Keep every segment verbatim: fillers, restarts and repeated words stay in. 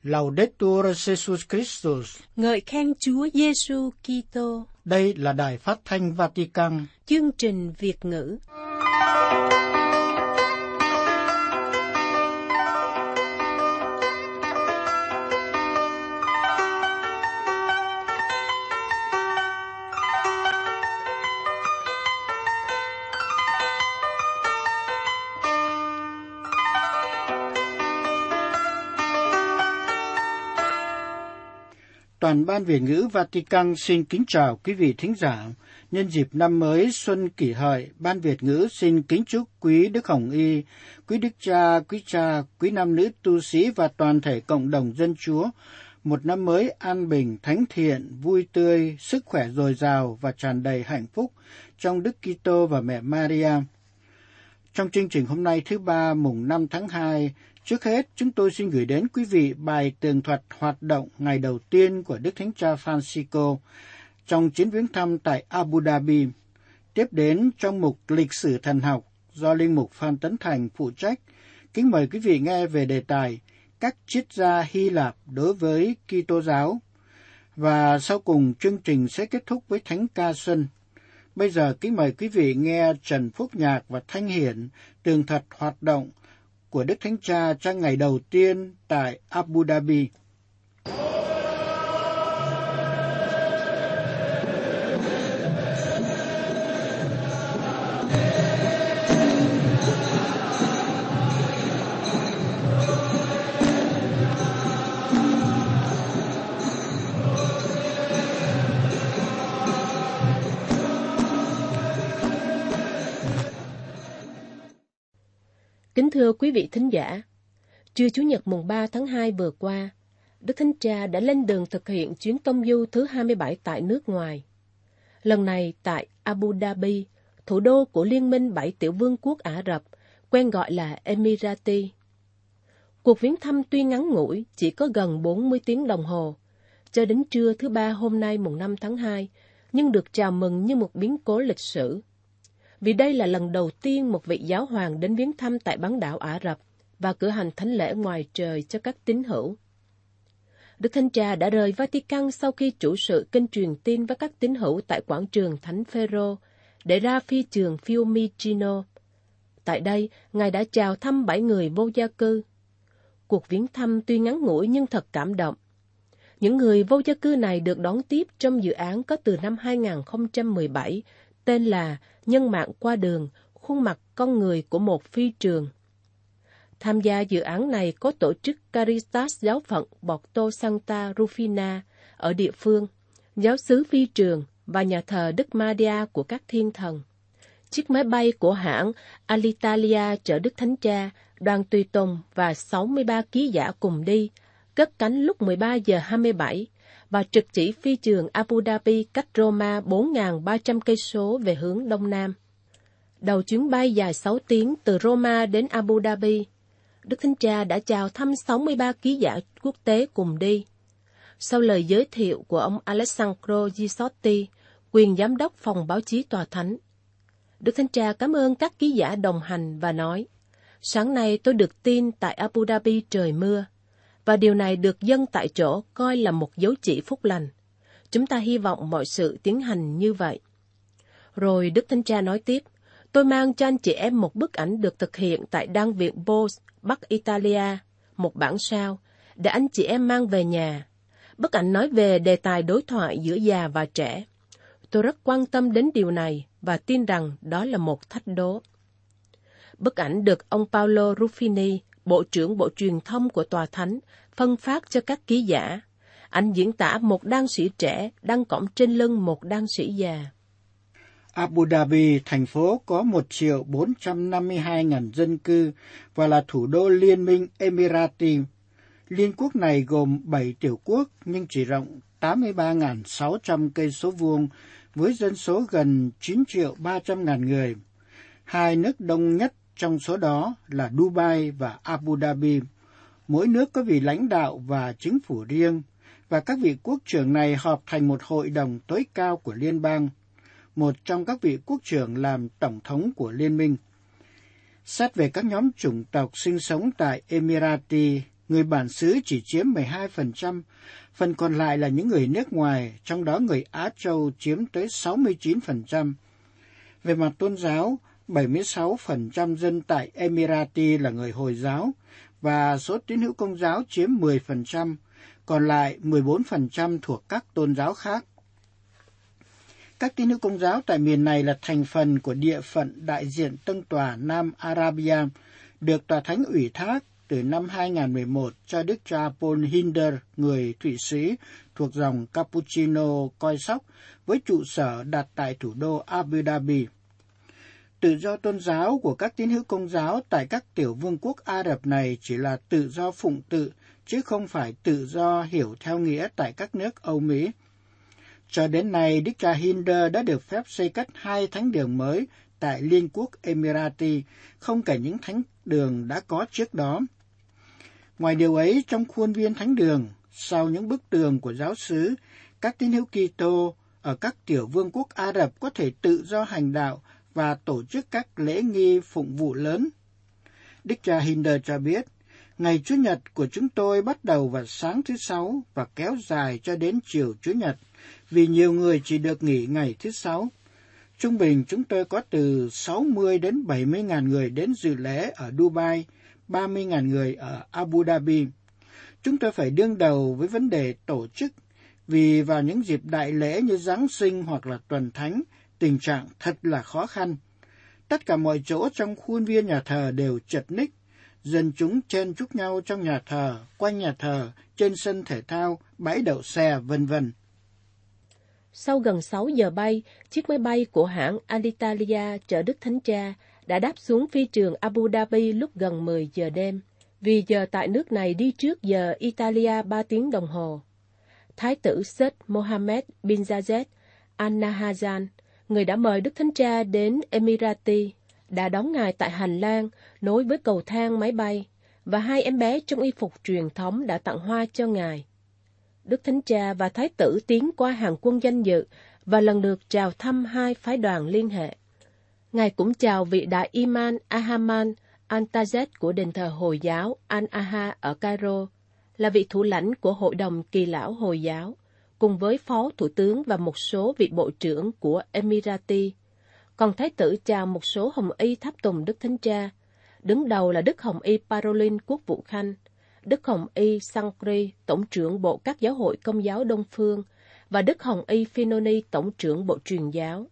Laudetur Jesus Christus. Ngợi khen Chúa Giêsu Kitô. Đây là Đài Phát thanh Vatican. Chương trình Việt ngữ. Toàn ban Việt ngữ Vatican xin kính chào quý vị thính giả. Nhân dịp năm mới Xuân Kỷ Hợi, Ban Việt ngữ xin kính chúc quý Đức Hồng Y, quý Đức Cha, quý cha, quý nam nữ tu sĩ và toàn thể cộng đồng dân Chúa một năm mới an bình, thánh thiện, vui tươi, sức khỏe dồi dào và tràn đầy hạnh phúc trong Đức Kitô và Mẹ Maria. Trong chương trình hôm nay thứ ba mùng năm tháng hai, trước hết, chúng tôi xin gửi đến quý vị bài tường thuật hoạt động ngày đầu tiên của Đức Thánh Cha Francisco trong chuyến viếng thăm tại Abu Dhabi. Tiếp đến, trong mục lịch sử thần học do Linh mục Phan Tấn Thành phụ trách, kính mời quý vị nghe về đề tài các triết gia Hy Lạp đối với Kitô giáo. Và sau cùng, chương trình sẽ kết thúc với Thánh ca Xuân. Bây giờ, kính mời quý vị nghe Trần Phúc Nhạc và Thanh Hiển tường thuật hoạt động của Đức Thánh Cha trong ngày đầu tiên tại Abu Dhabi. Kính thưa quý vị thính giả, trưa Chủ nhật mùng ba tháng hai vừa qua, Đức Thánh Cha đã lên đường thực hiện chuyến tông du thứ hai mươi bảy tại nước ngoài. Lần này tại Abu Dhabi, thủ đô của Liên minh bảy tiểu vương quốc Ả Rập, quen gọi là Emirati. Cuộc viếng thăm tuy ngắn ngủi, chỉ có gần bốn mươi tiếng đồng hồ, cho đến trưa thứ ba hôm nay mùng năm tháng hai, nhưng được chào mừng như một biến cố lịch sử. Vì đây là lần đầu tiên một vị giáo hoàng đến viếng thăm tại bán đảo Ả Rập và cử hành thánh lễ ngoài trời cho các tín hữu. Đức Thánh Cha đã rời Vatican sau khi chủ sự kinh truyền tin với các tín hữu tại quảng trường Thánh Phêrô để ra phi trường Fiumicino. Tại đây, Ngài đã chào thăm bảy người vô gia cư. Cuộc viếng thăm tuy ngắn ngủi nhưng thật cảm động. Những người vô gia cư này được đón tiếp trong dự án có từ năm hai không một bảy, tên là Nhân mạng qua đường, khuôn mặt con người của một phi trường. Tham gia dự án này có tổ chức Caritas giáo phận Porto Santa Rufina ở địa phương, giáo xứ phi trường và nhà thờ Đức Maria của các thiên thần. Chiếc máy bay của hãng Alitalia chở Đức Thánh Cha, đoàn tùy tùng và sáu mươi ba ký giả cùng đi, cất cánh lúc mười ba giờ hai mươi bảy và trực chỉ phi trường Abu Dhabi cách Roma bốn nghìn ba trăm cây số về hướng đông nam. Đầu chuyến bay dài sáu tiếng từ Roma đến Abu Dhabi, Đức Thánh Cha đã chào thăm sáu mươi ba ký giả quốc tế cùng đi. Sau lời giới thiệu của ông Alessandro Gisotti, quyền giám đốc phòng báo chí tòa thánh, Đức Thánh Cha cảm ơn các ký giả đồng hành và nói: "Sáng nay tôi được tin tại Abu Dhabi trời mưa, và điều này được dân tại chỗ coi là một dấu chỉ phúc lành. Chúng ta hy vọng mọi sự tiến hành như vậy." Rồi Đức Thánh Cha nói tiếp: "Tôi mang cho anh chị em một bức ảnh được thực hiện tại Đan viện Bose, Bắc Italia, một bản sao, để anh chị em mang về nhà. Bức ảnh nói về đề tài đối thoại giữa già và trẻ. Tôi rất quan tâm đến điều này và tin rằng đó là một thách đố." Bức ảnh được ông Paolo Ruffini, Bộ trưởng Bộ Truyền thông của Tòa Thánh, phân phát cho các ký giả. Ảnh diễn tả một đan sĩ trẻ đang cõng trên lưng một đan sĩ già. Abu Dhabi, thành phố có một triệu bốn trăm năm mươi hai nghìn dân cư và là thủ đô Liên minh Emirati. Liên quốc này gồm bảy tiểu quốc nhưng chỉ rộng tám mươi ba nghìn sáu trăm cây số vuông với dân số gần chín triệu ba trăm nghìn người. Hai nước đông nhất trong số đó là Dubai và Abu Dhabi. Mỗi nước có vị lãnh đạo và chính phủ riêng, và các vị quốc trưởng này họp thành một hội đồng tối cao của liên bang. Một trong các vị quốc trưởng làm tổng thống của liên minh. Xét về các nhóm chủng tộc sinh sống tại Emirati, người bản xứ chỉ chiếm mười hai phần trăm, phần còn lại là những người nước ngoài, trong đó người Á Châu chiếm tới sáu mươi chín phần trăm. Về mặt tôn giáo, bảy mươi sáu phần trăm dân tại Emirati là người Hồi giáo, và số tín hữu Công giáo chiếm mười phần trăm, còn lại mười bốn phần trăm thuộc các tôn giáo khác. Các tín hữu Công giáo tại miền này là thành phần của địa phận đại diện Tân tòa Nam Arabia, được Tòa Thánh ủy thác từ năm hai nghìn không trăm mười một cho Đức cha Paul Hinder, người Thụy Sĩ, thuộc dòng Cappuccino coi sóc, với trụ sở đặt tại thủ đô Abu Dhabi. Tự do tôn giáo của các tín hữu Công giáo tại các tiểu vương quốc Ả Rập này chỉ là tự do phụng tự, chứ không phải tự do hiểu theo nghĩa tại các nước Âu Mỹ. Cho đến nay, Đức cha Hinder đã được phép xây cất hai thánh đường mới tại Liên quốc Emirati, không kể những thánh đường đã có trước đó. Ngoài điều ấy, trong khuôn viên thánh đường, sau những bức tường của giáo xứ, các tín hữu Kitô ở các tiểu vương quốc Ả Rập có thể tự do hành đạo và tổ chức các lễ nghi phụng vụ lớn. Đức cha Hinder cho biết, ngày Chủ nhật của chúng tôi bắt đầu vào sáng thứ Sáu và kéo dài cho đến chiều Chủ nhật, vì nhiều người chỉ được nghỉ ngày thứ Sáu. Trung bình chúng tôi có từ sáu mươi đến bảy mươi ngàn người đến dự lễ ở Dubai, ba mươi ngàn người ở Abu Dhabi. Chúng tôi phải đương đầu với vấn đề tổ chức, vì vào những dịp đại lễ như Giáng sinh hoặc là Tuần Thánh, tình trạng thật là khó khăn. Tất cả mọi chỗ trong khuôn viên nhà thờ đều chật ních, dân chúng chen chúc nhau trong nhà thờ, quanh nhà thờ, trên sân thể thao, bãi đậu xe, vân vân. Sau gần sáu giờ bay, chiếc máy bay của hãng Alitalia chở Đức Thánh Cha đã đáp xuống phi trường Abu Dhabi lúc gần mười giờ đêm, vì giờ tại nước này đi trước giờ Italia ba tiếng đồng hồ. Thái tử Sheikh Mohammed bin Zayed Al Nahyan, người đã mời Đức Thánh Cha đến Emirati, đã đón ngài tại hành lang nối với cầu thang máy bay, và hai em bé trong y phục truyền thống đã tặng hoa cho ngài. Đức Thánh Cha và Thái tử tiến qua hàng quân danh dự và lần lượt chào thăm hai phái đoàn liên hệ. Ngài cũng chào vị đại Imam Ahmad Al-Tajed của đền thờ Hồi giáo Al-Aha ở Cairo, là vị thủ lãnh của Hội đồng Kỳ lão Hồi giáo, cùng với Phó Thủ tướng và một số vị bộ trưởng của Emirati. Còn Thái tử chào một số hồng y tháp tùng Đức Thánh Cha, đứng đầu là Đức Hồng y Parolin Quốc vụ Khanh, Đức Hồng y Sankri, Tổng trưởng Bộ các giáo hội Công giáo Đông Phương, và Đức Hồng y Finoni, Tổng trưởng Bộ Truyền giáo.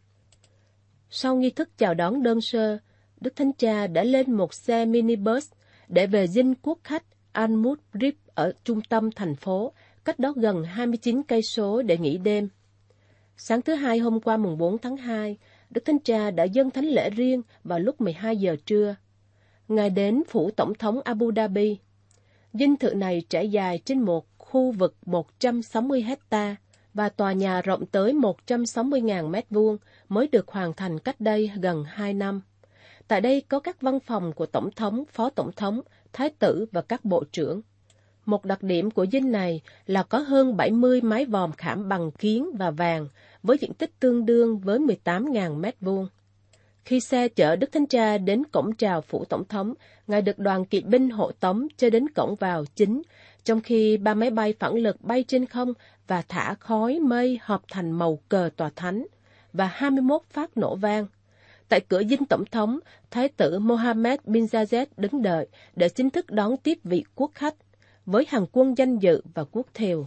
Sau nghi thức chào đón đơn sơ, Đức Thánh Cha đã lên một xe minibus để về dinh quốc khách Al-Mudrib ở trung tâm thành phố, cách đó gần hai mươi chín cây số để nghỉ đêm. Sáng thứ Hai hôm qua mùng bốn tháng hai, Đức Thánh Cha đã dâng thánh lễ riêng vào lúc mười hai giờ trưa. Ngài đến phủ Tổng thống Abu Dhabi. Dinh thự này trải dài trên một khu vực một trăm sáu mươi hecta và tòa nhà rộng tới một trăm sáu mươi nghìn mét vuông mới được hoàn thành cách đây gần hai năm. Tại đây có các văn phòng của Tổng thống, Phó Tổng thống, Thái tử và các bộ trưởng. Một đặc điểm của dinh này là có hơn bảy mươi mái vòm khảm bằng kiếng và vàng với diện tích tương đương với mười tám nghìn mét vuông. Khi xe chở Đức Thánh Cha đến cổng chào phủ Tổng thống, Ngài được đoàn kỵ binh hộ tống cho đến cổng vào chính, trong khi ba máy bay phản lực bay trên không và thả khói mây hợp thành màu cờ tòa thánh, và hai mươi mốt phát nổ vang. Tại cửa dinh Tổng thống, Thái tử Mohammed bin Zayed đứng đợi để chính thức đón tiếp vị quốc khách, với hàng quân danh dự và quốc thiều.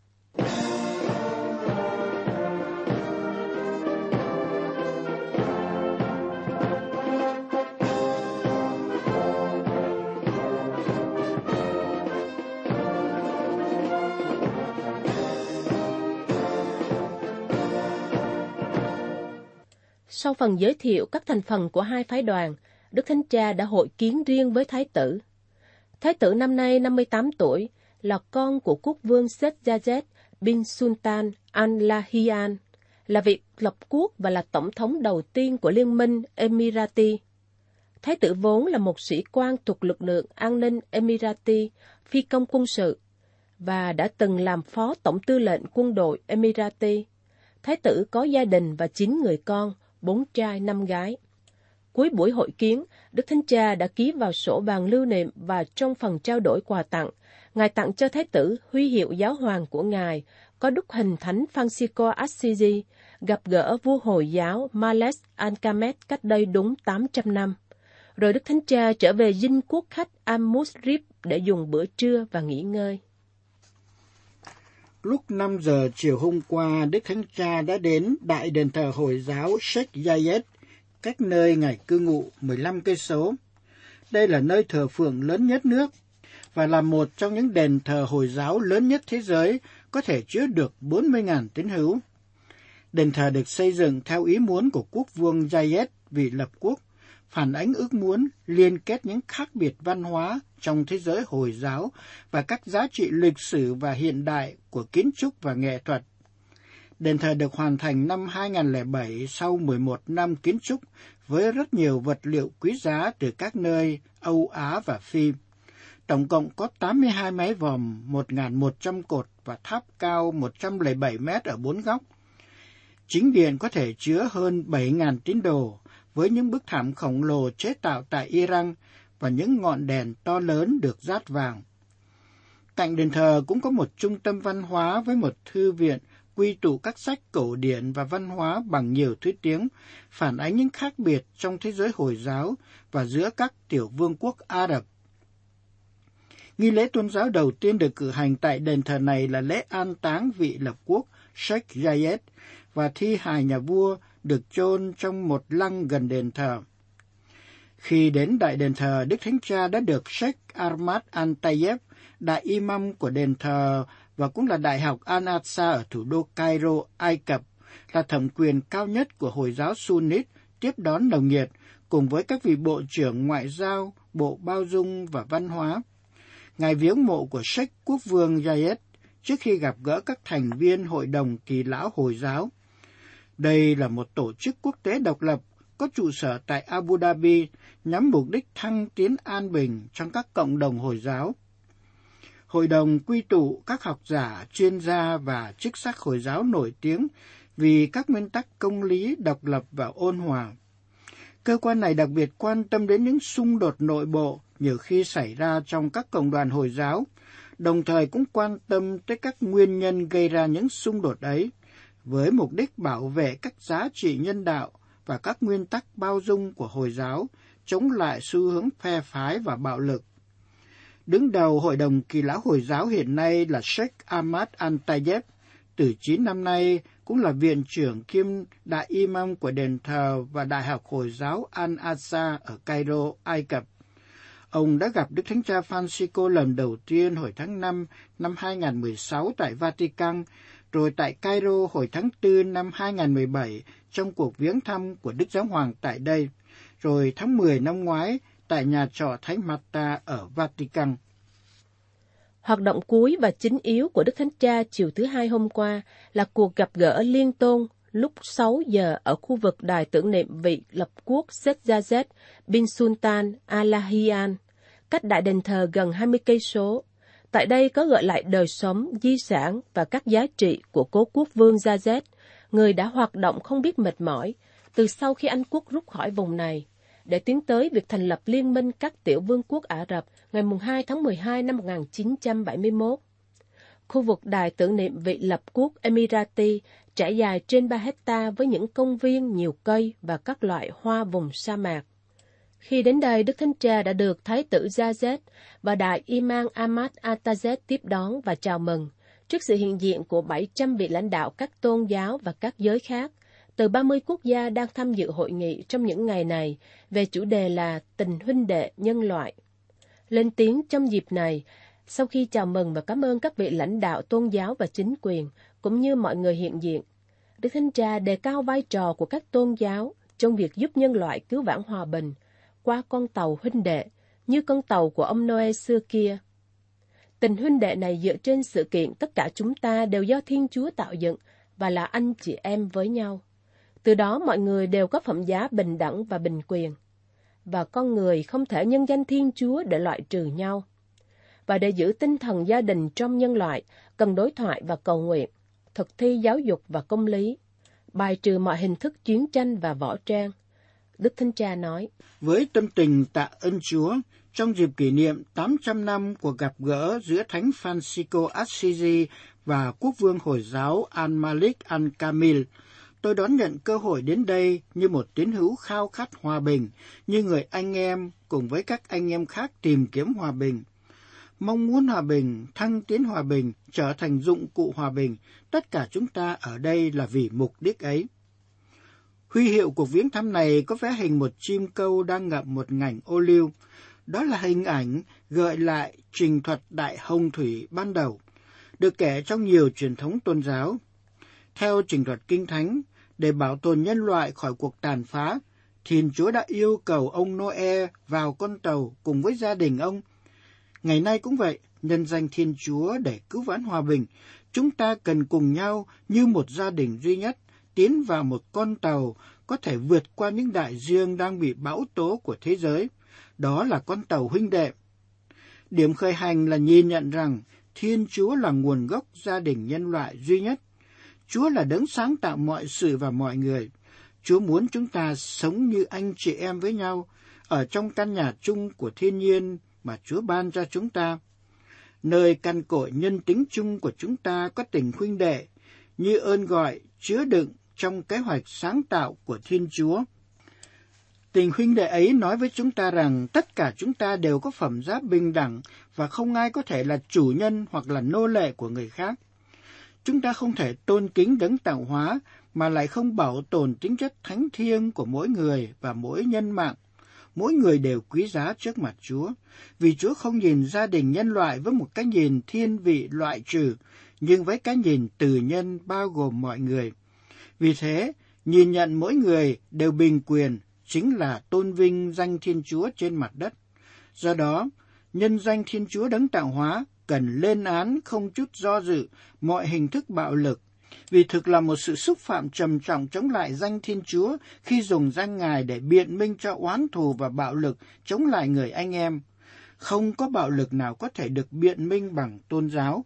Sau phần giới thiệu các thành phần của hai phái đoàn, Đức Thánh Cha đã hội kiến riêng với Thái tử. Thái tử năm nay năm mươi tám tuổi, là con của quốc vương Sheikh Zayed bin Sultan Al Nahyan, là vị lập quốc và là tổng thống đầu tiên của Liên minh Emirati. Thái tử vốn là một sĩ quan thuộc lực lượng an ninh Emirati, phi công quân sự, và đã từng làm phó tổng tư lệnh quân đội Emirati. Thái tử có gia đình và chín người con, bốn trai năm gái. Cuối buổi hội kiến, Đức Thánh Cha đã ký vào sổ vàng lưu niệm và trong phần trao đổi quà tặng Ngài tặng cho Thái tử huy hiệu giáo hoàng của Ngài có đúc hình Thánh Francisco Assisi gặp gỡ vua Hồi giáo Males Al-Kamed cách đây đúng tám trăm năm. Rồi Đức Thánh Cha trở về dinh quốc khách Al-Musrib để dùng bữa trưa và nghỉ ngơi. Lúc năm giờ chiều hôm qua, Đức Thánh Cha đã đến Đại đền thờ Hồi giáo Sheikh Zayed, cách nơi Ngài cư ngụ mười lăm cây số. Đây là nơi thờ phượng lớn nhất nước và là một trong những đền thờ Hồi giáo lớn nhất thế giới, có thể chứa được bốn mươi nghìn tín hữu. Đền thờ được xây dựng theo ý muốn của quốc vương Zayed, vị lập quốc, phản ánh ước muốn liên kết những khác biệt văn hóa trong thế giới Hồi giáo và các giá trị lịch sử và hiện đại của kiến trúc và nghệ thuật. Đền thờ được hoàn thành năm hai nghìn không trăm lẻ bảy sau mười một năm kiến trúc với rất nhiều vật liệu quý giá từ các nơi Âu Á và Phi. Tổng cộng có tám mươi hai mái vòm, một nghìn một trăm cột và tháp cao một trăm lẻ bảy mét ở bốn góc. Chính điện có thể chứa hơn bảy nghìn tín đồ, với những bức thảm khổng lồ chế tạo tại Iran và những ngọn đèn to lớn được dát vàng. Cạnh đền thờ cũng có một trung tâm văn hóa với một thư viện quy tụ các sách cổ điển và văn hóa bằng nhiều thứ tiếng, phản ánh những khác biệt trong thế giới Hồi giáo và giữa các tiểu vương quốc Ả Rập. Nghi lễ tôn giáo đầu tiên được cử hành tại đền thờ này là lễ an táng vị lập quốc Sheikh Zayed, và thi hài nhà vua được chôn trong một lăng gần đền thờ. Khi đến đại đền thờ, Đức Thánh Cha đã được Sheikh Ahmad Al-Tayeb, đại imam của đền thờ và cũng là Đại học Al-Aqsa ở thủ đô Cairo, Ai Cập, là thẩm quyền cao nhất của Hồi giáo Sunnit, tiếp đón nồng nhiệt cùng với các vị bộ trưởng ngoại giao, bộ bao dung và văn hóa. Ngài viếng mộ của Sheikh quốc vương Zayed trước khi gặp gỡ các thành viên Hội đồng Kỳ lão Hồi giáo. Đây là một tổ chức quốc tế độc lập có trụ sở tại Abu Dhabi nhắm mục đích thăng tiến an bình trong các cộng đồng Hồi giáo. Hội đồng quy tụ các học giả, chuyên gia và chức sắc Hồi giáo nổi tiếng vì các nguyên tắc công lý, độc lập và ôn hòa. Cơ quan này đặc biệt quan tâm đến những xung đột nội bộ nhiều khi xảy ra trong các cộng đoàn Hồi giáo, đồng thời cũng quan tâm tới các nguyên nhân gây ra những xung đột ấy, với mục đích bảo vệ các giá trị nhân đạo và các nguyên tắc bao dung của Hồi giáo, chống lại xu hướng phe phái và bạo lực. Đứng đầu Hội đồng Kỳ lão Hồi giáo hiện nay là Sheikh Ahmad Al-Tayeb, từ chín năm nay cũng là viện trưởng kiêm đại imam của đền thờ và Đại học Hồi giáo Al-Aqsa ở Cairo, Ai Cập. Ông đã gặp Đức Thánh Cha Francisco lần đầu tiên hồi tháng năm năm hai nghìn không trăm mười sáu tại Vatican, rồi tại Cairo hồi tháng tư năm hai nghìn không trăm mười bảy trong cuộc viếng thăm của Đức Giáo Hoàng tại đây, rồi tháng mười năm ngoái tại nhà trọ Thánh Marta ở Vatican. Hoạt động cuối và chính yếu của Đức Thánh Cha chiều thứ Hai hôm qua là cuộc gặp gỡ liên tôn lúc sáu giờ ở khu vực đài tưởng niệm vị lập quốc Sheikh Zayed bin Sultan Al Nahyan, cách đại đền thờ gần hai mươi cây số. Tại đây có gợi lại đời sống, di sản và các giá trị của cố quốc vương Zayed, người đã hoạt động không biết mệt mỏi từ sau khi Anh quốc rút khỏi vùng này, để tiến tới việc thành lập Liên minh các tiểu vương quốc Ả Rập ngày hai tháng mười hai năm một nghìn chín trăm bảy mươi mốt. Khu vực đài tưởng niệm vị lập quốc Emirati trải dài trên ba hecta với những công viên, nhiều cây và các loại hoa vùng sa mạc. Khi đến đây, Đức Thánh Cha đã được Thái tử Zayed và Đại Imam Ahmad Al-Tayeb tiếp đón và chào mừng trước sự hiện diện của bảy trăm vị lãnh đạo các tôn giáo và các giới khác từ ba mươi quốc gia đang tham dự hội nghị trong những ngày này về chủ đề là tình huynh đệ nhân loại. Lên tiếng trong dịp này, sau khi chào mừng và cảm ơn các vị lãnh đạo tôn giáo và chính quyền, cũng như mọi người hiện diện, Đức Thánh Cha đề cao vai trò của các tôn giáo trong việc giúp nhân loại cứu vãn hòa bình qua con tàu huynh đệ, như con tàu của ông Noe xưa kia. Tình huynh đệ này dựa trên sự kiện tất cả chúng ta đều do Thiên Chúa tạo dựng và là anh chị em với nhau. Từ đó mọi người đều có phẩm giá bình đẳng và bình quyền. Và con người không thể nhân danh Thiên Chúa để loại trừ nhau. Và để giữ tinh thần gia đình trong nhân loại, cần đối thoại và cầu nguyện, thực thi giáo dục và công lý, bài trừ mọi hình thức chiến tranh và võ trang. Đức Thánh Cha nói, với tâm tình tạ ơn Chúa, trong dịp kỷ niệm tám trăm năm cuộc gặp gỡ giữa Thánh Francisco Assisi và Quốc vương Hồi giáo Al-Malik Al-Kamil, tôi đón nhận cơ hội đến đây như một tín hữu khao khát hòa bình, như người anh em cùng với các anh em khác tìm kiếm hòa bình. Mong muốn hòa bình, thăng tiến hòa bình, trở thành dụng cụ hòa bình, tất cả chúng ta ở đây là vì mục đích ấy. Huy hiệu cuộc viếng thăm này có vẽ hình một chim câu đang ngậm một ngảnh ô liu. Đó là hình ảnh gợi lại trình thuật Đại Hồng Thủy ban đầu, được kể trong nhiều truyền thống tôn giáo. Theo trình thuật Kinh Thánh, để bảo tồn nhân loại khỏi cuộc tàn phá, Thiên Chúa đã yêu cầu ông Noe vào con tàu cùng với gia đình ông. Ngày nay cũng vậy, nhân danh Thiên Chúa để cứu vãn hòa bình, chúng ta cần cùng nhau như một gia đình duy nhất, tiến vào một con tàu có thể vượt qua những đại dương đang bị bão tố của thế giới. Đó là con tàu huynh đệ. Điểm khởi hành là nhìn nhận rằng Thiên Chúa là nguồn gốc gia đình nhân loại duy nhất. Chúa là đấng sáng tạo mọi sự và mọi người. Chúa muốn chúng ta sống như anh chị em với nhau, ở trong căn nhà chung của thiên nhiên mà Chúa ban cho chúng ta. Nơi căn cội nhân tính chung của chúng ta có tình huynh đệ, như ơn gọi chứa đựng trong kế hoạch sáng tạo của Thiên Chúa. Tình huynh đệ ấy nói với chúng ta rằng tất cả chúng ta đều có phẩm giá bình đẳng và không ai có thể là chủ nhân hoặc là nô lệ của người khác. Chúng ta không thể tôn kính đấng tạo hóa mà lại không bảo tồn tính chất thánh thiêng của mỗi người và mỗi nhân mạng. Mỗi người đều quý giá trước mặt Chúa, vì Chúa không nhìn gia đình nhân loại với một cái nhìn thiên vị loại trừ, nhưng với cái nhìn từ nhân bao gồm mọi người. Vì thế, nhìn nhận mỗi người đều bình quyền, chính là tôn vinh danh Thiên Chúa trên mặt đất. Do đó, nhân danh Thiên Chúa đấng tạo hóa cần lên án không chút do dự mọi hình thức bạo lực, vì thực là một sự xúc phạm trầm trọng chống lại danh Thiên Chúa khi dùng danh Ngài để biện minh cho oán thù và bạo lực chống lại người anh em. Không có bạo lực nào có thể được biện minh bằng tôn giáo.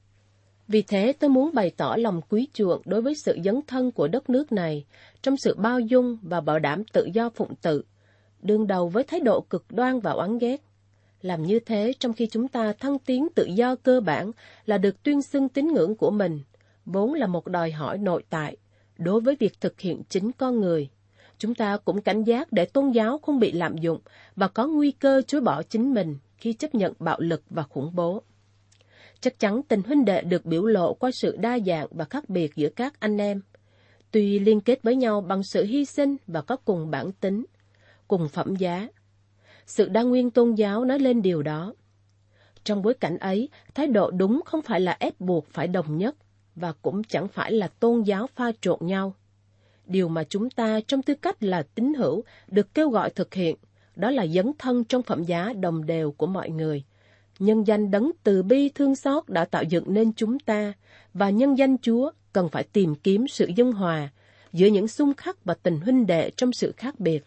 Vì thế tôi muốn bày tỏ lòng quý chuộng đối với sự dấn thân của đất nước này trong sự bao dung và bảo đảm tự do phụng tự, đương đầu với thái độ cực đoan và oán ghét. Làm như thế trong khi chúng ta thăng tiến tự do cơ bản là được tuyên xưng tín ngưỡng của mình, vốn là một đòi hỏi nội tại đối với việc thực hiện chính con người. Chúng ta cũng cảnh giác để tôn giáo không bị lạm dụng và có nguy cơ chối bỏ chính mình khi chấp nhận bạo lực và khủng bố. Chắc chắn tình huynh đệ được biểu lộ qua sự đa dạng và khác biệt giữa các anh em, tuy liên kết với nhau bằng sự hy sinh và có cùng bản tính, cùng phẩm giá. Sự đa nguyên tôn giáo nói lên điều đó. Trong bối cảnh ấy, thái độ đúng không phải là ép buộc phải đồng nhất, và cũng chẳng phải là tôn giáo pha trộn nhau. Điều mà chúng ta trong tư cách là tín hữu được kêu gọi thực hiện, đó là dấn thân trong phẩm giá đồng đều của mọi người. Nhân danh đấng từ bi thương xót đã tạo dựng nên chúng ta, và nhân danh Chúa cần phải tìm kiếm sự dung hòa giữa những xung khắc và tình huynh đệ trong sự khác biệt.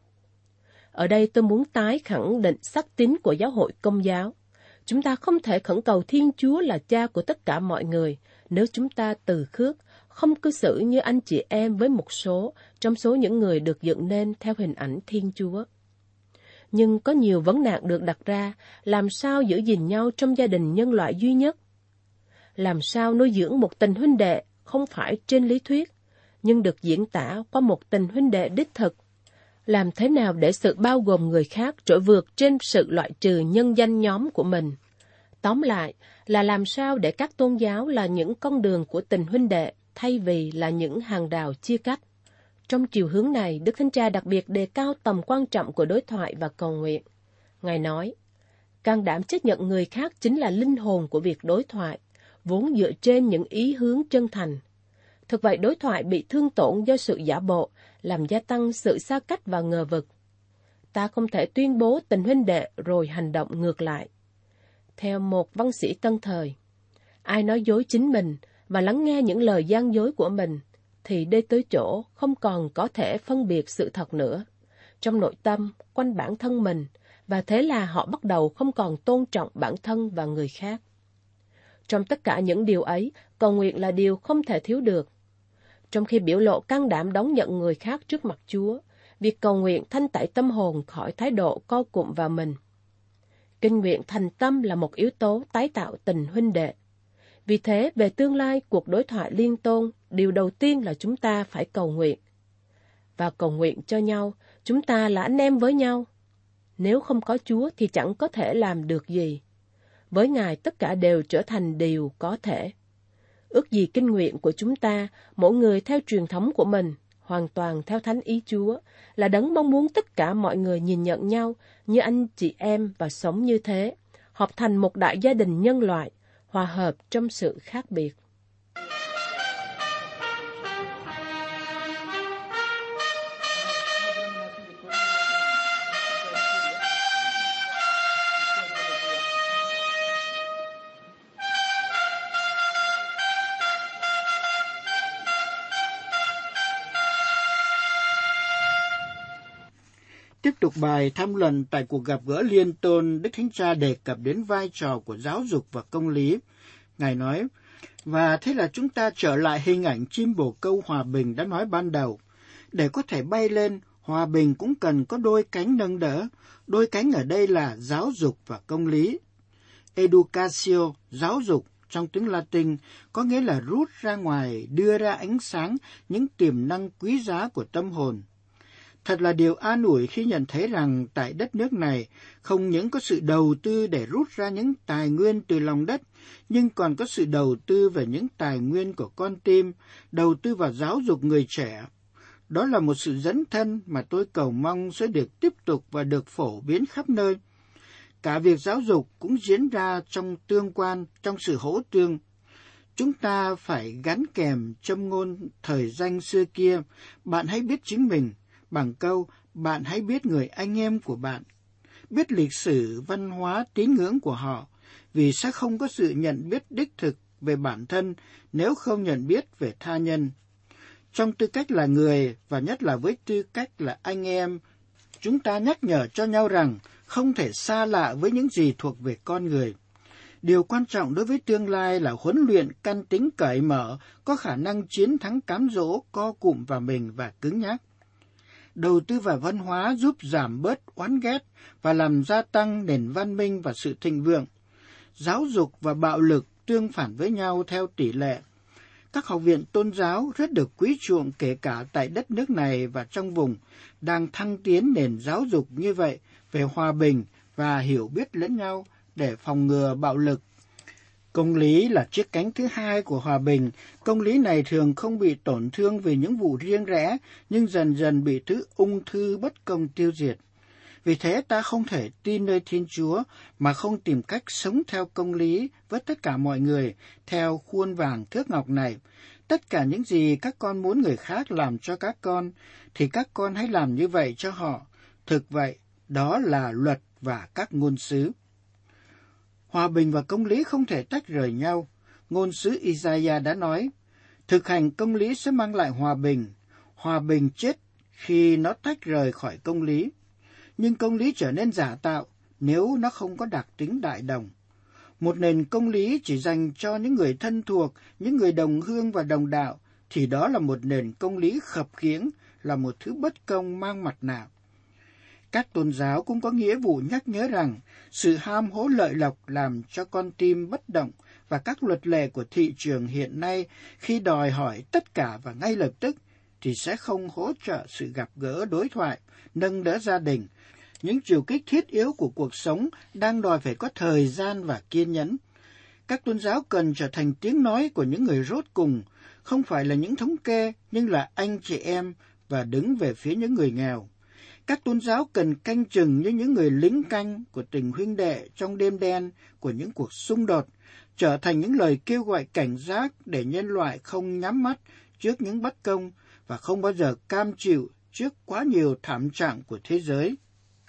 Ở đây tôi muốn tái khẳng định sắc tín của giáo hội Công giáo. Chúng ta không thể khẩn cầu Thiên Chúa là cha của tất cả mọi người nếu chúng ta từ khước, không cư xử như anh chị em với một số trong số những người được dựng nên theo hình ảnh Thiên Chúa. Nhưng có nhiều vấn nạn được đặt ra, làm sao giữ gìn nhau trong gia đình nhân loại duy nhất? Làm sao nuôi dưỡng một tình huynh đệ không phải trên lý thuyết, nhưng được diễn tả qua một tình huynh đệ đích thực? Làm thế nào để sự bao gồm người khác trội vượt trên sự loại trừ nhân danh nhóm của mình? Tóm lại là làm sao để các tôn giáo là những con đường của tình huynh đệ thay vì là những hàng rào chia cắt. Trong chiều hướng này, Đức Thánh Cha đặc biệt đề cao tầm quan trọng của đối thoại và cầu nguyện. Ngài nói, can đảm chấp nhận người khác chính là linh hồn của việc đối thoại, vốn dựa trên những ý hướng chân thành. Thực vậy đối thoại bị thương tổn do sự giả bộ, làm gia tăng sự xa cách và ngờ vực. Ta không thể tuyên bố tình huynh đệ rồi hành động ngược lại. Theo một văn sĩ tân thời, ai nói dối chính mình và lắng nghe những lời gian dối của mình, thì đi tới chỗ không còn có thể phân biệt sự thật nữa, trong nội tâm, quanh bản thân mình, và thế là họ bắt đầu không còn tôn trọng bản thân và người khác. Trong tất cả những điều ấy, cầu nguyện là điều không thể thiếu được. Trong khi biểu lộ can đảm đón nhận người khác trước mặt Chúa, việc cầu nguyện thanh tẩy tâm hồn khỏi thái độ co cụm vào mình. Kinh nguyện thành tâm là một yếu tố tái tạo tình huynh đệ. Vì thế, về tương lai cuộc đối thoại liên tôn, điều đầu tiên là chúng ta phải cầu nguyện. Và cầu nguyện cho nhau, chúng ta là anh em với nhau. Nếu không có Chúa thì chẳng có thể làm được gì. Với Ngài tất cả đều trở thành điều có thể. Ước gì kinh nguyện của chúng ta, mỗi người theo truyền thống của mình, hoàn toàn theo thánh ý Chúa, là đấng mong muốn tất cả mọi người nhìn nhận nhau như anh chị em và sống như thế, hợp thành một đại gia đình nhân loại, hòa hợp trong sự khác biệt. Tiếp tục bài tham luận tại cuộc gặp gỡ liên tôn, Đức Thánh Cha đề cập đến vai trò của giáo dục và công lý. Ngài nói, và thế là chúng ta trở lại hình ảnh chim bồ câu hòa bình đã nói ban đầu. Để có thể bay lên, hòa bình cũng cần có đôi cánh nâng đỡ. Đôi cánh ở đây là giáo dục và công lý. Educatio, giáo dục, trong tiếng Latin, có nghĩa là rút ra ngoài, đưa ra ánh sáng những tiềm năng quý giá của tâm hồn. Thật là điều an ủi khi nhận thấy rằng tại đất nước này không những có sự đầu tư để rút ra những tài nguyên từ lòng đất, nhưng còn có sự đầu tư về những tài nguyên của con tim, đầu tư vào giáo dục người trẻ. Đó là một sự dấn thân mà tôi cầu mong sẽ được tiếp tục và được phổ biến khắp nơi. Cả việc giáo dục cũng diễn ra trong tương quan, trong sự hỗ tương. Chúng ta phải gắn kèm châm ngôn thời danh xưa kia, bạn hãy biết chính mình, bằng câu, bạn hãy biết người anh em của bạn, biết lịch sử, văn hóa, tín ngưỡng của họ, vì sẽ không có sự nhận biết đích thực về bản thân nếu không nhận biết về tha nhân. Trong tư cách là người, và nhất là với tư cách là anh em, chúng ta nhắc nhở cho nhau rằng không thể xa lạ với những gì thuộc về con người. Điều quan trọng đối với tương lai là huấn luyện căn tính cởi mở, có khả năng chiến thắng cám dỗ, co cụm vào mình và cứng nhắc. Đầu tư vào văn hóa giúp giảm bớt oán ghét và làm gia tăng nền văn minh và sự thịnh vượng. Giáo dục và bạo lực tương phản với nhau theo tỷ lệ. Các học viện tôn giáo rất được quý chuộng kể cả tại đất nước này và trong vùng, đang thăng tiến nền giáo dục như vậy về hòa bình và hiểu biết lẫn nhau để phòng ngừa bạo lực. Công lý là chiếc cánh thứ hai của hòa bình. Công lý này thường không bị tổn thương vì những vụ riêng rẽ, nhưng dần dần bị thứ ung thư bất công tiêu diệt. Vì thế ta không thể tin nơi Thiên Chúa mà không tìm cách sống theo công lý với tất cả mọi người, theo khuôn vàng thước ngọc này. Tất cả những gì các con muốn người khác làm cho các con, thì các con hãy làm như vậy cho họ. Thực vậy, đó là luật và các ngôn sứ. Hòa bình và công lý không thể tách rời nhau. Ngôn sứ Isaiah đã nói, thực hành công lý sẽ mang lại hòa bình. Hòa bình chết khi nó tách rời khỏi công lý. Nhưng công lý trở nên giả tạo nếu nó không có đặc tính đại đồng. Một nền công lý chỉ dành cho những người thân thuộc, những người đồng hương và đồng đạo, thì đó là một nền công lý khập khiễng, là một thứ bất công mang mặt nạ. Các tôn giáo cũng có nghĩa vụ nhắc nhớ rằng sự ham hố lợi lộc làm cho con tim bất động, và các luật lệ của thị trường hiện nay khi đòi hỏi tất cả và ngay lập tức thì sẽ không hỗ trợ sự gặp gỡ đối thoại, nâng đỡ gia đình. Những chiều kích thiết yếu của cuộc sống đang đòi phải có thời gian và kiên nhẫn. Các tôn giáo cần trở thành tiếng nói của những người rốt cùng, không phải là những thống kê, nhưng là anh chị em và đứng về phía những người nghèo. Các tôn giáo cần canh chừng như những người lính canh của tình huynh đệ trong đêm đen của những cuộc xung đột, trở thành những lời kêu gọi cảnh giác để nhân loại không nhắm mắt trước những bất công và không bao giờ cam chịu trước quá nhiều thảm trạng của thế giới.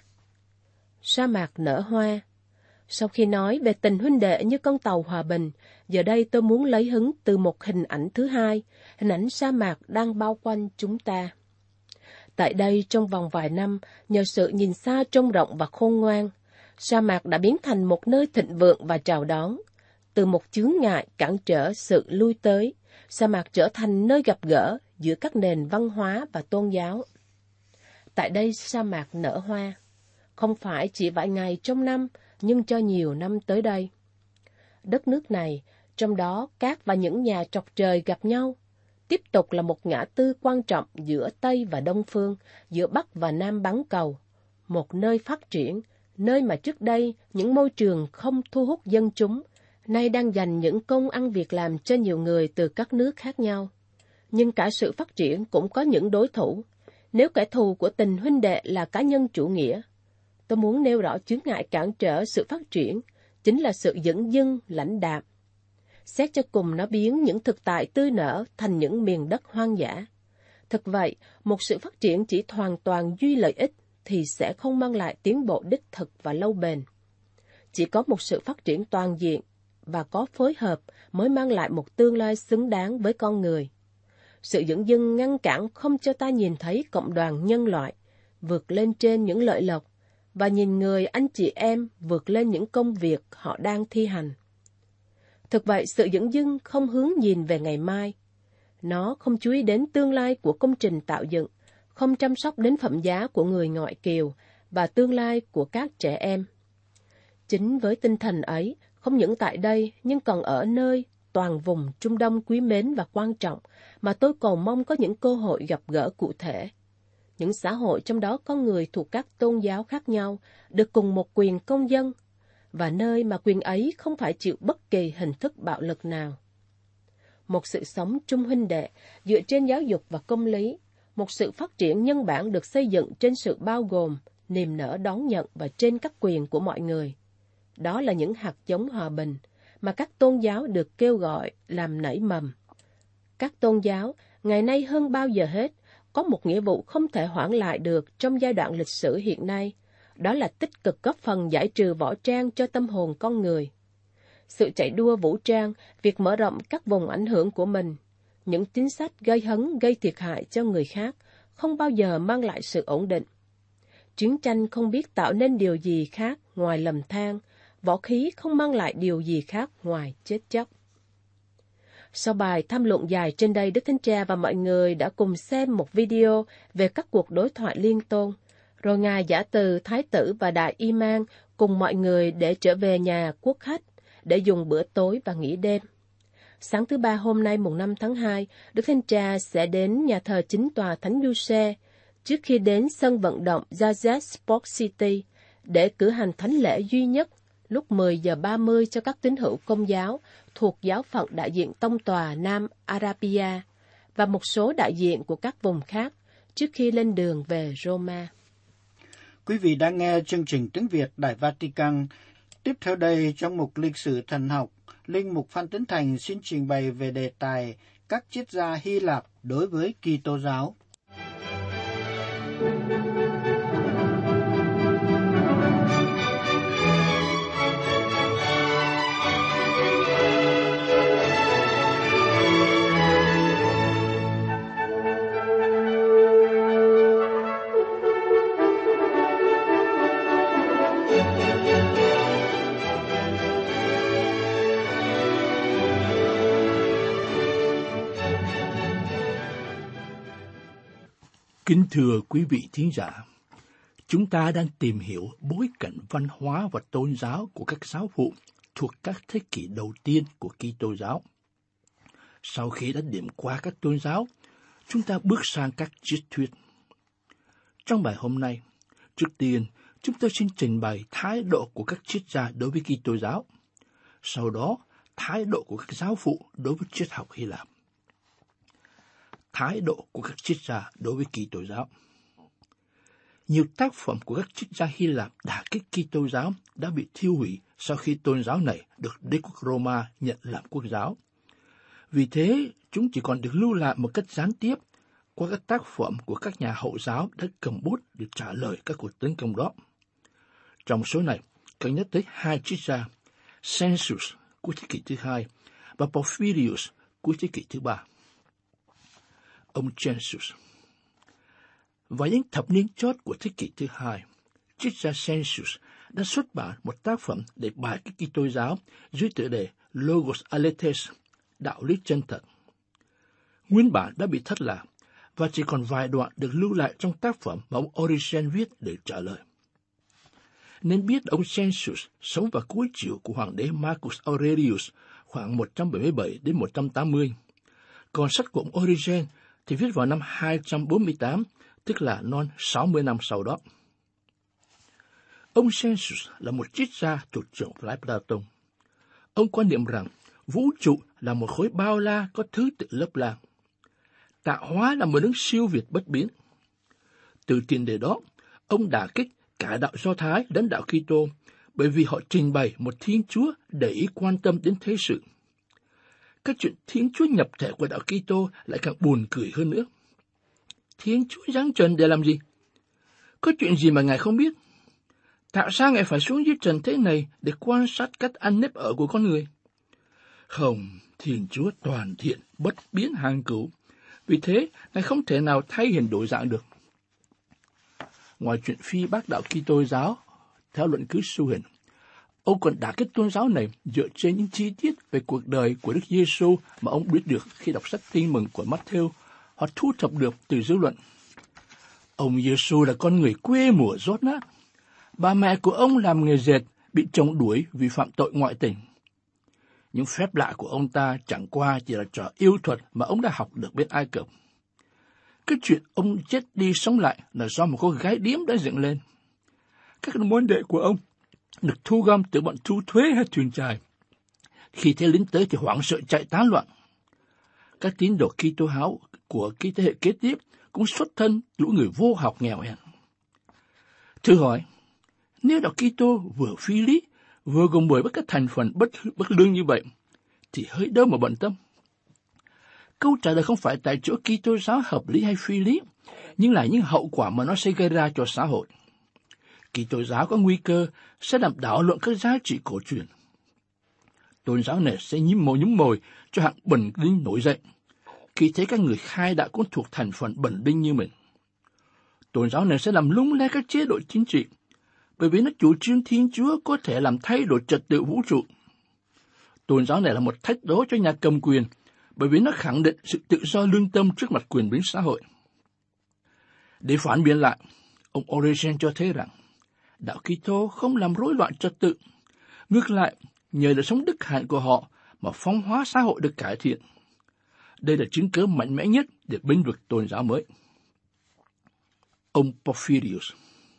Sa mạc nở hoa. Sau khi nói về tình huynh đệ như con tàu hòa bình, giờ đây tôi muốn lấy hứng từ một hình ảnh thứ hai, hình ảnh sa mạc đang bao quanh chúng ta. Tại đây, trong vòng vài năm, nhờ sự nhìn xa trông rộng và khôn ngoan, sa mạc đã biến thành một nơi thịnh vượng và chào đón. Từ một chướng ngại cản trở sự lui tới, sa mạc trở thành nơi gặp gỡ giữa các nền văn hóa và tôn giáo. Tại đây, sa mạc nở hoa. Không phải chỉ vài ngày trong năm, nhưng cho nhiều năm tới đây. Đất nước này, trong đó cát và những nhà trọc trời gặp nhau, tiếp tục là một ngã tư quan trọng giữa Tây và Đông phương, giữa Bắc và Nam bán cầu, một nơi phát triển, nơi mà trước đây những môi trường không thu hút dân chúng, nay đang dành những công ăn việc làm cho nhiều người từ các nước khác nhau. Nhưng cả sự phát triển cũng có những đối thủ. Nếu kẻ thù của tình huynh đệ là cá nhân chủ nghĩa, tôi muốn nêu rõ chướng ngại cản trở sự phát triển, chính là sự dửng dưng, lãnh đạm. Xét cho cùng nó biến những thực tại tươi nở thành những miền đất hoang dã. Thực vậy, một sự phát triển chỉ hoàn toàn duy lợi ích thì sẽ không mang lại tiến bộ đích thực và lâu bền. Chỉ có một sự phát triển toàn diện và có phối hợp mới mang lại một tương lai xứng đáng với con người. Sự dửng dưng ngăn cản không cho ta nhìn thấy cộng đoàn nhân loại vượt lên trên những lợi lộc và nhìn người anh chị em vượt lên những công việc họ đang thi hành. Thực vậy, sự dửng dưng không hướng nhìn về ngày mai. Nó không chú ý đến tương lai của công trình tạo dựng, không chăm sóc đến phẩm giá của người ngoại kiều và tương lai của các trẻ em. Chính với tinh thần ấy, không những tại đây nhưng còn ở nơi toàn vùng Trung Đông quý mến và quan trọng mà tôi cầu mong có những cơ hội gặp gỡ cụ thể. Những xã hội trong đó có người thuộc các tôn giáo khác nhau được cùng một quyền công dân, và nơi mà quyền ấy không phải chịu bất kỳ hình thức bạo lực nào. Một sự sống chung huynh đệ dựa trên giáo dục và công lý, một sự phát triển nhân bản được xây dựng trên sự bao gồm, niềm nở đón nhận và trên các quyền của mọi người. Đó là những hạt giống hòa bình mà các tôn giáo được kêu gọi làm nảy mầm. Các tôn giáo, ngày nay hơn bao giờ hết, có một nghĩa vụ không thể hoãn lại được trong giai đoạn lịch sử hiện nay, đó là tích cực góp phần giải trừ võ trang cho tâm hồn con người. Sự chạy đua vũ trang, việc mở rộng các vùng ảnh hưởng của mình, những chính sách gây hấn gây thiệt hại cho người khác, không bao giờ mang lại sự ổn định. Chiến tranh không biết tạo nên điều gì khác ngoài lầm than, võ khí không mang lại điều gì khác ngoài chết chóc. Sau bài tham luận dài trên đây, Đức Thánh Cha và mọi người đã cùng xem một video về các cuộc đối thoại liên tôn, rồi Ngài Giả Từ, Thái tử và Đại Y-Man cùng mọi người để trở về nhà quốc khách để dùng bữa tối và nghỉ đêm. Sáng thứ Ba hôm nay mùng năm tháng hai, Đức Thánh Cha sẽ đến nhà thờ chính tòa Thánh Giuse trước khi đến sân vận động Zaza Sport City để cử hành thánh lễ duy nhất lúc mười giờ ba mươi cho các tín hữu Công giáo thuộc giáo phận đại diện tông tòa Nam Arabia và một số đại diện của các vùng khác trước khi lên đường về Roma. Quý vị đang nghe chương trình tiếng Việt Đài Vatican. Tiếp theo đây, trong mục lịch sử thần học, Linh mục Phan Tấn Thành xin trình bày về đề tài các triết gia Hy Lạp đối với Kitô giáo. Kính thưa quý vị thính giả, chúng ta đang tìm hiểu bối cảnh văn hóa và tôn giáo của các giáo phụ thuộc các thế kỷ đầu tiên của Kitô giáo. Sau khi đã điểm qua các tôn giáo, chúng ta bước sang các triết thuyết. Trong bài hôm nay, trước tiên, chúng tôi xin trình bày thái độ của các triết gia đối với Kitô giáo. Sau đó, thái độ của các giáo phụ đối với triết học Hy Lạp. Thái độ của các triết gia đối với Kitô giáo. Nhiều tác phẩm của các triết gia Hy Lạp đả kích Kitô giáo đã bị thiêu hủy sau khi tôn giáo này được đế quốc Roma nhận làm quốc giáo. Vì thế, chúng chỉ còn được lưu lại một cách gián tiếp qua các tác phẩm của các nhà hậu giáo đã cầm bút để trả lời các cuộc tấn công đó. Trong số này, cần nhắc tới hai triết gia, Celsus cuối thế kỷ thứ hai và Porphyrius cuối thế kỷ thứ ba. Ông Celsus. Vào những thập niên chót của thế kỷ thứ hai, triết gia Celsus đã xuất bản một tác phẩm để bài các Kitô giáo dưới tựa đề Logos Aletheis, đạo lý chân thật. Nguyên bản đã bị thất lạc và chỉ còn vài đoạn được lưu lại trong tác phẩm mà ông Origen viết để trả lời. nên biết ông Census sống vào cuối triều của hoàng đế Marcus Aurelius khoảng một trăm bảy mươi bảy đến một trăm tám mươi. Còn sách của ông Origen thì viết vào năm hai trăm bốn mươi tám, tức là non sáu mươi năm sau đó. Ông Census là một triết gia thuộc trường phái Plato. Ông quan niệm rằng vũ trụ là một khối bao la có thứ tự lớp lang. Tạo hóa là một đấng siêu việt bất biến. Từ tiền đề đó, ông đả kích cả đạo Do Thái lẫn đạo Kitô bởi vì họ trình bày một Thiên Chúa để ý quan tâm đến thế sự. Các chuyện Thiên Chúa nhập thể của đạo Kitô lại càng buồn cười hơn nữa. Thiên Chúa giáng trần để làm gì? Có chuyện gì mà Ngài không biết? Tại sao Ngài phải xuống dưới trần thế này để quan sát cách ăn nếp ở của con người? Không, Thiên Chúa toàn thiện, bất biến hàng cửu. Vì thế, Ngài không thể nào thay hình đổi dạng được. Ngoài chuyện phi bác đạo Kitô giáo, theo luận cứ Suhin, ông còn đả kích tôn giáo này dựa trên những chi tiết về cuộc đời của Đức Giêsu mà ông biết được khi đọc sách Tin mừng của Matthew hoặc thu thập được từ dư luận. Ông Giêsu là con người quê mùa dốt nát. Bà mẹ của ông làm nghề dệt, bị chồng đuổi vì phạm tội ngoại tình. Những phép lạ của ông ta chẳng qua chỉ là trò yêu thuật mà ông đã học được bên Ai Cập. Cái chuyện ông chết đi sống lại là do một cô gái điếm đã dựng lên. Các môn đệ của ông được thu gom từ bọn thu thuế hay thuyền chài. Khi thấy lính tới thì hoảng sợ chạy tán loạn. Các tín đồ Kitô háo của cái thế hệ kế tiếp cũng xuất thân lũ người vô học nghèo hèn. Thử hỏi, nếu đạo Kitô vừa phi lý, vừa gồm bởi các thành phần bất bất lương như vậy, thì hơi đâu mà bận tâm. Câu trả lời không phải tại chỗ Kitô giáo hợp lý hay phi lý, nhưng là những hậu quả mà nó sẽ gây ra cho xã hội. Kitô giáo có nguy cơ sẽ làm đảo lộn các giá trị cổ truyền. Tôn giáo này sẽ nhím mồi nhúm mồi cho hạng bần đinh nổi dậy, khi thấy các người khai đạo cũng thuộc thành phần bần đinh như mình. Tôn giáo này sẽ làm lung lay các chế độ chính trị, bởi vì nó chủ trương Thiên Chúa có thể làm thay đổi trật tự vũ trụ. Tôn giáo này là một thách đố cho nhà cầm quyền, bởi vì nó khẳng định sự tự do lương tâm trước mặt quyền bính xã hội. Để phản biện lại, ông Origen cho thấy rằng đạo Kitô không làm rối loạn trật tự. Ngược lại, nhờ đời sống đức hạnh của họ mà phong hóa xã hội được cải thiện. Đây là chứng cớ mạnh mẽ nhất để bênh vực tôn giáo mới. Ông Porphyrius.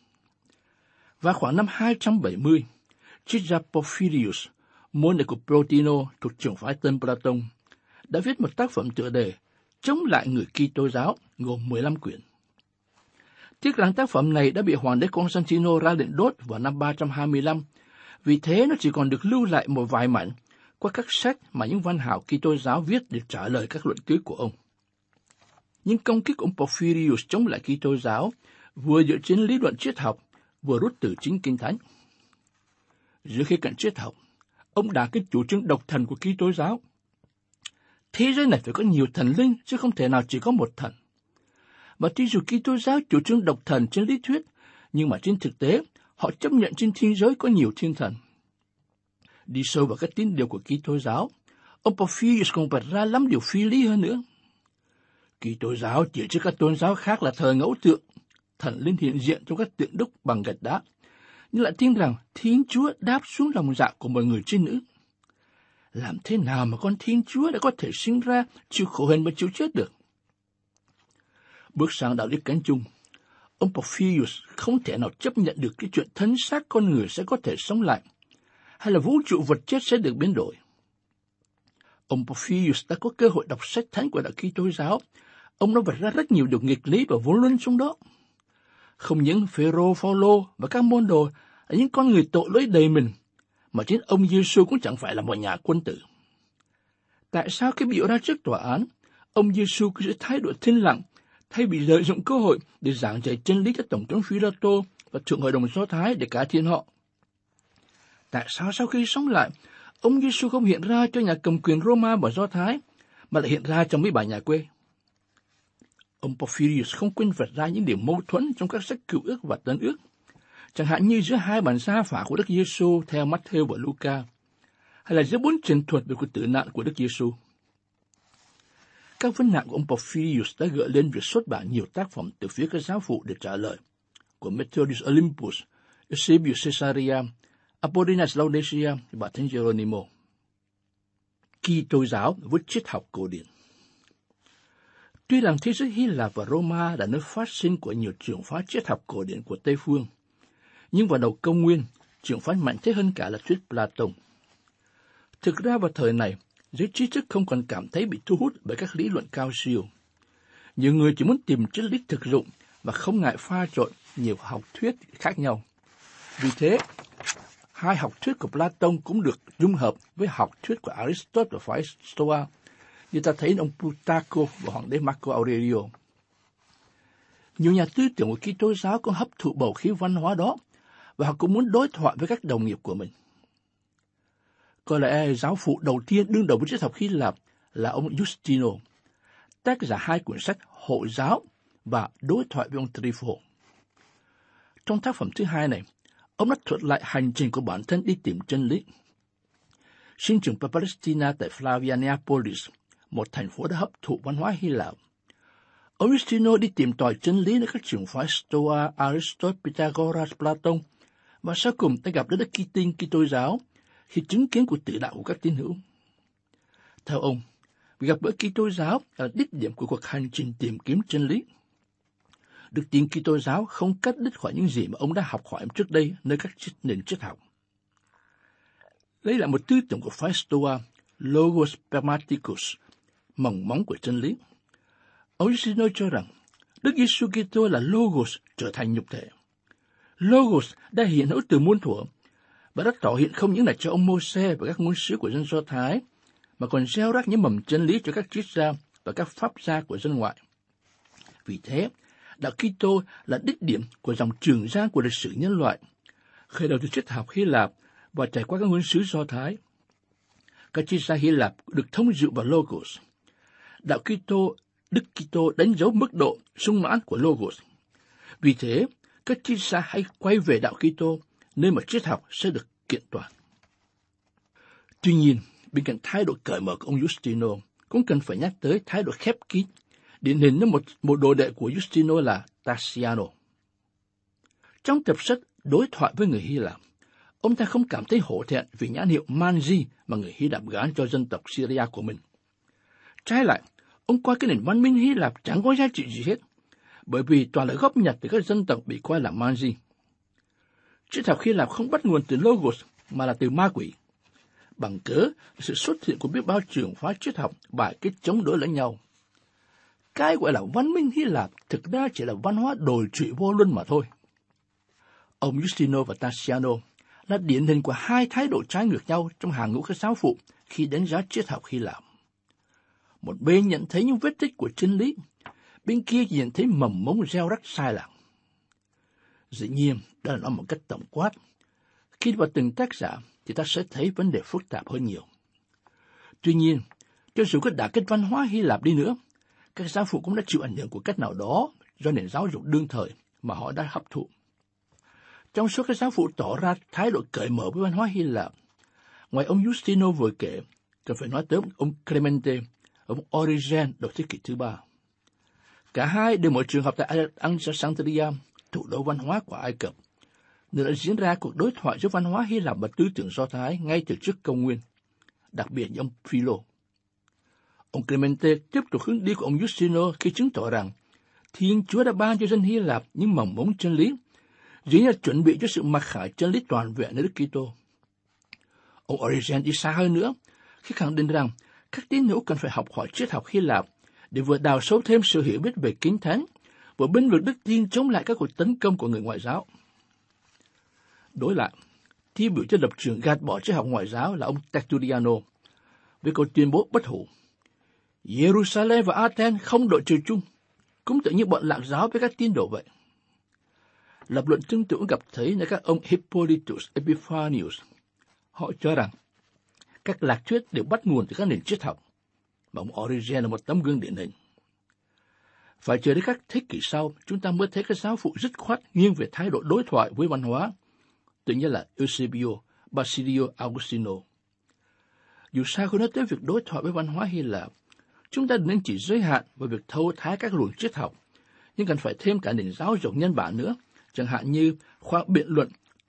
Vào khoảng năm hai trăm bảy mươi, triết gia Porphyrius, môn đệ của Plotino thuộc trường phái Tân Platon, đã viết một tác phẩm tựa đề chống lại người Kitô giáo gồm mười lăm quyển. Tiếc rằng tác phẩm này đã bị hoàng đế Constantino ra lệnh đốt vào năm ba trăm hai mươi lăm, vì thế nó chỉ còn được lưu lại một vài mảnh qua các sách mà những văn hào Kitô giáo viết để trả lời các luận cứ của ông. Những công kích của ông Porphyrius chống lại Kitô giáo vừa dựa trên lý luận triết học, vừa rút từ chính Kinh Thánh. Dưới khía cạnh triết học, ông đã cái chủ trương độc thần của Kitô giáo. Thế giới này phải có nhiều thần linh, chứ không thể nào chỉ có một thần. Và tuy dù Kitô giáo chủ trương độc thần trên lý thuyết, nhưng mà trên thực tế, họ chấp nhận trên thiên giới có nhiều thiên thần. Đi sâu vào các tín điều của Kitô giáo, ông Porphyrius còn bật ra lắm điều phi lý hơn nữa. Kitô giáo chỉ trước các tôn giáo khác là thờ ngẫu tượng, thần linh hiện diện trong các tượng đúc bằng gạch đá, nhưng lại tin rằng Thiên Chúa đáp xuống lòng dạ của một người trinh nữ. Làm thế nào mà con Thiên Chúa đã có thể sinh ra chịu khổ hình và chịu chết được? Bước sang đạo đức cánh chung, ông Porphyrius không thể nào chấp nhận được cái chuyện thân xác con người sẽ có thể sống lại, hay là vũ trụ vật chất sẽ được biến đổi. Ông Porphyrius đã có cơ hội đọc sách thánh của đạo Kitô giáo. Ông đã vạch ra rất nhiều điều nghịch lý và vô luân trong đó. Không những Phêrô, Phaolô và các môn đồ là những con người tội lỗi đầy mình, mà chính ông Giêsu cũng chẳng phải là một nhà quân tử. Tại sao khi biểu ra trước tòa án, ông Giêsu cứ giữ thái độ thinh lặng, thay vì lợi dụng cơ hội để giảng dạy chân lý cho tổng thống Phi-la-tô và thượng hội đồng Do Thái để cải thiện họ? Tại sao sau khi sống lại, ông Giêsu không hiện ra cho nhà cầm quyền Roma và Do Thái, mà lại hiện ra cho mấy bà nhà quê? Ông Porphyrius không quên vạch ra những điểm mâu thuẫn trong các sách Cựu Ước và Tân Ước, chẳng hạn như giữa hai bản gia phả của Đức Giêsu theo Matthew và Luca, hay là giữa bốn truyền thuật về cuộc tử nạn của Đức Giêsu. Các vấn nạn của ông Porphyrius đã gợi lên việc xuất bản nhiều tác phẩm từ phía các giáo phụ để trả lời, của Methodist Olympus, Eusebius Caesarea, Apollinaris Laodicea và Thánh Geronimo. Kitô giáo với triết học cổ điển. Tuy rằng thế giới Hy Lạp và Roma là nơi phát sinh của nhiều trường phái triết học cổ điển của Tây phương, nhưng vào đầu công nguyên, trường phái mạnh thế hơn cả là thuyết Plato. Thực ra vào thời này, giới trí thức không còn cảm thấy bị thu hút bởi các lý luận cao siêu. Nhiều người chỉ muốn tìm triết lý thực dụng và không ngại pha trộn nhiều học thuyết khác nhau. Vì thế, hai học thuyết của Plato cũng được dung hợp với học thuyết của Aristotle và phái Stoa, như ta thấy ông Plutarco và hoàng đế Marco Aurelio. Nhiều nhà tư tưởng của Kitô giáo cũng hấp thụ bầu khí văn hóa đó, và họ cũng muốn đối thoại với các đồng nghiệp của mình. Có lẽ giáo phụ đầu tiên đương đầu với triết học Hy Lạp là ông Justino, tác giả hai quyển sách Hộ giáo và Đối thoại với ông Trypho. Trong tác phẩm thứ hai này, ông đã thuật lại hành trình của bản thân đi tìm chân lý. Sinh trưởng Palestina tại Flavianapolis, một thành phố đã hấp thụ văn hóa Hy Lạp. Ông Justino đi tìm tòi chân lý nơi các trường phái Stoa, Aristotle, Pythagoras, Plato, và sau cùng đã gặp đến Đức Kitô Kitô giáo khi chứng kiến cuộc tự đạo của các tín hữu. Theo ông, việc gặp gỡ Kitô giáo là đích điểm của cuộc hành trình tìm kiếm chân lý. Đức tin Kitô giáo không cắt đứt khỏi những gì mà ông đã học hỏi trước đây nơi các nền triết học. Lấy lại một tư tưởng của phái Stoa, Logos Pragmaticus, mỏng móng của chân lý. Ông Justino cho rằng Đức Giêsu Kitô là Logos trở thành nhục thể. Logos đã hiện hữu từ muôn thuở và đã tỏ hiện không những là cho ông Mô-sê và các ngôn sứ của dân Do Thái, mà còn gieo rắc những mầm chân lý cho các triết gia và các pháp gia của dân ngoại. Vì thế, đạo Kitô là đích điểm của dòng trường giang của lịch sử nhân loại, khởi đầu từ triết học Hy Lạp và trải qua các ngôn sứ Do Thái. Các triết gia Hy Lạp được thông dựa vào Logos. Đạo Kitô, Đức Kitô đánh dấu mức độ sung mãn của Logos. Vì thế, các triết gia hãy quay về đạo Kitô, nơi mà triết học sẽ được kiện toàn. Tuy nhiên, bên cạnh thái độ cởi mở của ông Justino, cũng cần phải nhắc tới thái độ khép kín, điển hình như một, một đồ đệ của Justino là Tatiano. Trong tập sách Đối thoại với người Hy Lạp, ông ta không cảm thấy hổ thẹn vì nhãn hiệu Manji mà người Hy Lạp gán cho dân tộc Syria của mình. Trái lại, ông coi cái nền văn minh Hy Lạp chẳng có giá trị gì hết, bởi vì toàn là góp nhặt từ các dân tộc bị coi là Manji. Triết học Hy Lạp không bắt nguồn từ Logos mà là từ ma quỷ, bằng cớ là sự xuất hiện của biết bao trường phái triết học bài kết chống đối lẫn nhau. Cái gọi là văn minh Hy Lạp thực ra chỉ là văn hóa đồi trụy vô luân mà thôi. Ông Justino và Tatiano là điển hình của hai thái độ trái ngược nhau trong hàng ngũ các giáo phụ khi đánh giá triết học Hy Lạp. Một bên nhận thấy những vết tích của chân lý, bên kia nhận thấy mầm mống gieo rắc sai lạc. Dĩ nhiên, đó là nói một cách tổng quát. Khi vào từng tác giả thì ta sẽ thấy vấn đề phức tạp hơn nhiều. Tuy nhiên, cho dù có đả kích văn hóa Hy Lạp đi nữa, các giáo phụ cũng đã chịu ảnh hưởng của cách nào đó do nền giáo dục đương thời mà họ đã hấp thụ. Trong số các giáo phụ tỏ ra thái độ cởi mở với văn hóa Hy Lạp, ngoài ông Justino vừa kể, cần phải nói tới ông Clemente, ông Origen đầu thế kỷ thứ ba. Cả hai đều mở trường học tại Alexandria, thủ đô văn hóa của Ai Cập, nơi đã diễn ra cuộc đối thoại giữa văn hóa Hy Lạp và tư tưởng Do Thái ngay từ trước công nguyên, đặc biệt như ông Philo. Ông Clemente tiếp tục hướng đi của ông Justino khi chứng tỏ rằng Thiên Chúa đã ban cho dân Hy Lạp những mầm mống chân lý, dĩ nhiên chuẩn bị cho sự mặc khải chân lý toàn vẹn nơi Đức Kitô. Ông Origen đi xa hơn nữa khi khẳng định rằng các tín hữu cần phải học hỏi triết học Hy Lạp để vừa đào sâu thêm sự hiểu biết về Kinh Thánh, vừa bênh vực đức tin chống lại các cuộc tấn công của người ngoại giáo. Đối lại, tiêu biểu cho lập trường gạt bỏ triết học ngoại giáo là ông Tertulliano, với câu tuyên bố bất hủ: Jerusalem và Athens không đội trời chung, cũng tự như bọn lạc giáo với các tín đồ vậy. Lập luận tương tự gặp thấy nơi các ông Hippolytus Epiphanius. Họ cho rằng các lạc thuyết đều bắt nguồn từ các nền triết học, và ông Origen là một tấm gương điển hình. Phải chờ đến các thế kỷ sau, chúng ta mới thấy các giáo phụ dứt khoát nghiêng về thái độ đối thoại với văn hóa, tự nhiên là Eusebio, Basilio, Augustino. Dù sao khi nói tới việc đối thoại với văn hóa Hy Lạp, chúng ta đừng chỉ giới hạn vào việc thâu thái các luồng triết học, nhưng cần phải thêm cả nền giáo dục nhân bản nữa, chẳng hạn như khoa biện luận,